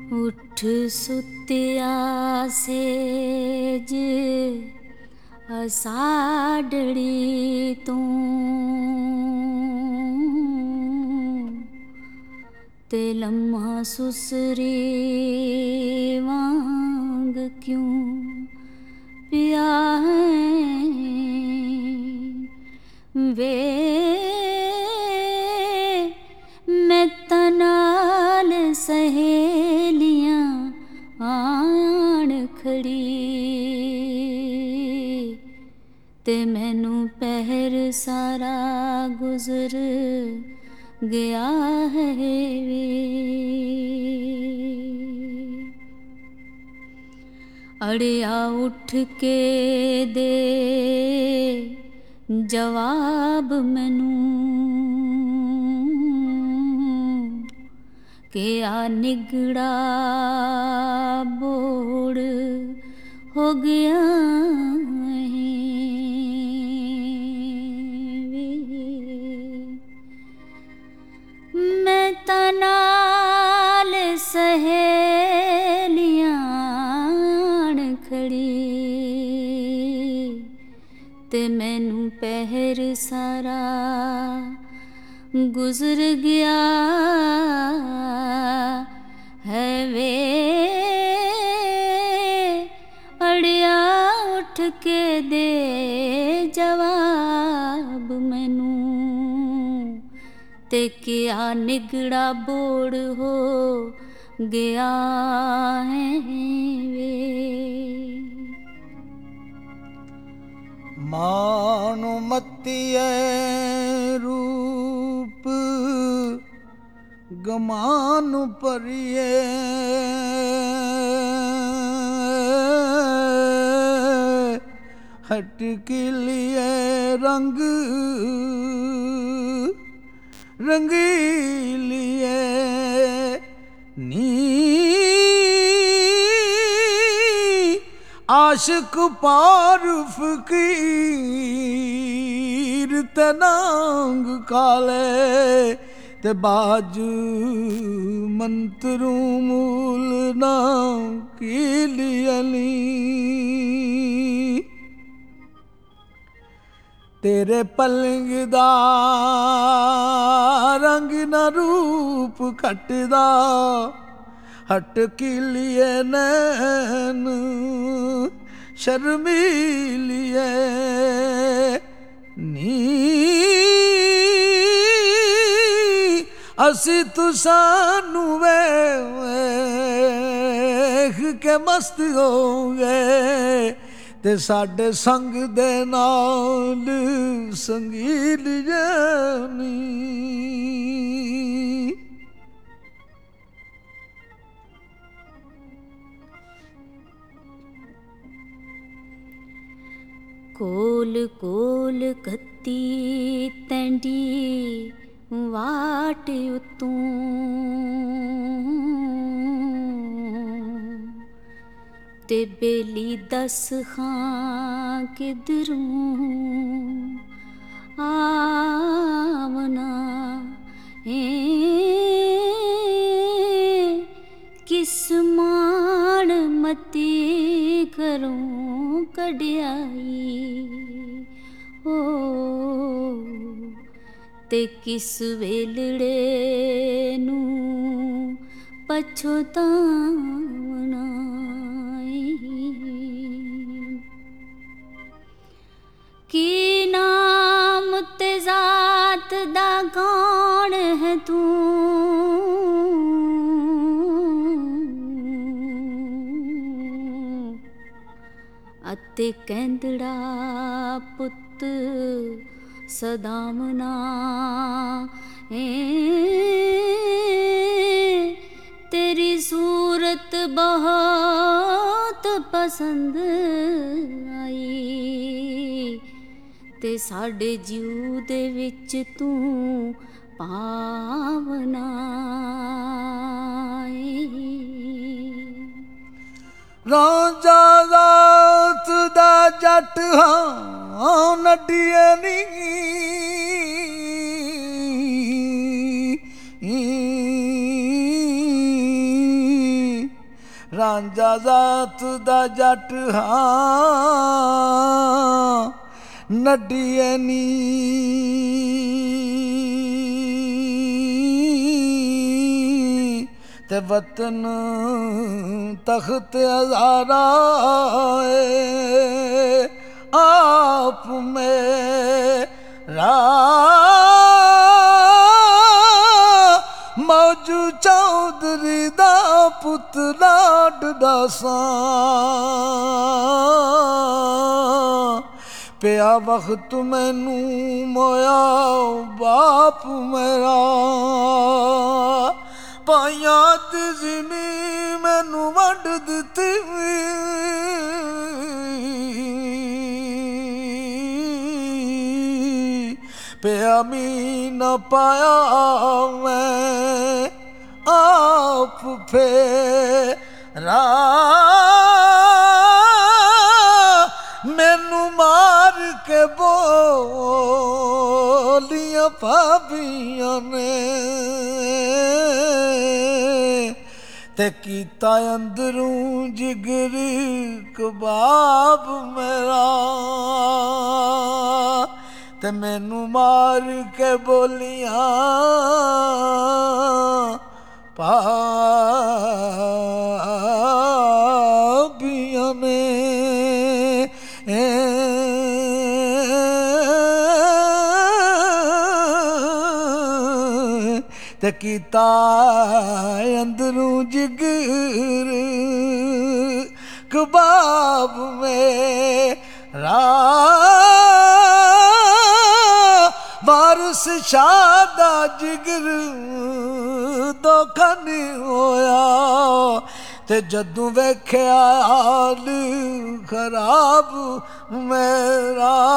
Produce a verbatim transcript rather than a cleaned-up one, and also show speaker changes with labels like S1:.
S1: उठ सुत्या सेज असाडड़ी तू ते लम्हा सुसरी वांग क्यों पिया है वे मैं तनाल सहेलियां आन खड़ी ते मैनू पहर सारा गुजर गया है वे अड़िया उठ के दे जवाब मैनू के आ निगड़ा बोड़ हो गया है मैं तनाल सहेलियां खड़ी ते मैनू पहर सारा गुजर गया है वे अड़िया उठ के दे जवाब मैनू ते क्या निगड़ा बोड़ हो गया है वे
S2: मानुमतिये रूप गमानु परिये हट के लिए रंग रंगीलिए नी आशिक पार फकीर ते नांग काले ते बाजू मंतरू मूल ना कीलियली तेरे पलंग दा रंग न रूप खटदा हट किलिए नैन शर्मीलिए नी असी तुसानू वेख के मस्त हो गए ते साडे संग दे नाल संगील जानी
S1: कोल कोल कत्ती तैंडी वाट उतों ते बेली दस खां किधरों आवना ए किस मान मती करूं कड़ियाई ओ ते किस वेलड़े नू पछतावना की नाम ते जात दा कौन है तू अते कैंदड़ा पुत सदामना ए तेरी सूरत बहुत पसंद आई ते साडे जीव दे विच तू पावना
S2: रांझा जात दा जट हां नड्डिए नी ਰਾਂਝਾ ਜ਼ਾਤ ਦਾ ਜੱਟ ਹਾਂ ਨੱਡੀਏ ਨੀ ਤੇ ਵਤਨ ਤਖਤ ਹਜ਼ਾਰਾ ਆਪ ਮੇਰਾ ਮੌਜੂ ਚੌਧਰੀ ਦਾ ਪੁੱਤ ਲਾਡਦਾ ਸਾਂ ਪਿਆ ਵਕਤ ਮੈਨੂੰ ਮੋਇਆ ਬਾਪ ਮੇਰਾ ਪਾਈਆਂ ਤੇ ਜ਼ਿਮੀ ਮੈਨੂੰ ਵੰਡ ਦਿੱਤੀ ਪਿਆ ਮੀ ਨਾ ਪਾਇਆ ਮੈਂ ਆਪ ਫੇਰਾ ਮੈਨੂੰ ਮਾਰ ਕੇ ਬੋਲੀਆਂ ਭਾਬੀਆਂ ਨੇ ਤੇ ਕੀਤਾ ਅੰਦਰੋਂ ਜਿਗਰ ਕਬਾਬ ਮੇਰਾ ਤੇ ਮੈਨੂੰ ਮਾਰ ਕੇ ਬੋਲੀਆਂ ਭਾਬੀਆਂ ਨੇ ਤੇ ਕੀਤਾ ਅੰਦਰੋਂ ਜਿਗਰ ਕਬਾਬ ਮੇਰਾ ਵਾਰਿਸ ਸ਼ਾਹ ਦਾ ਜਿਗਰ ਧੋਖਾ ਨਹੀਂ ਹੋਇਆ ਤੇ ਜਦੋਂ ਵੇਖਿਆ ਹਾਲ ਖਰਾਬ ਮੇਰਾ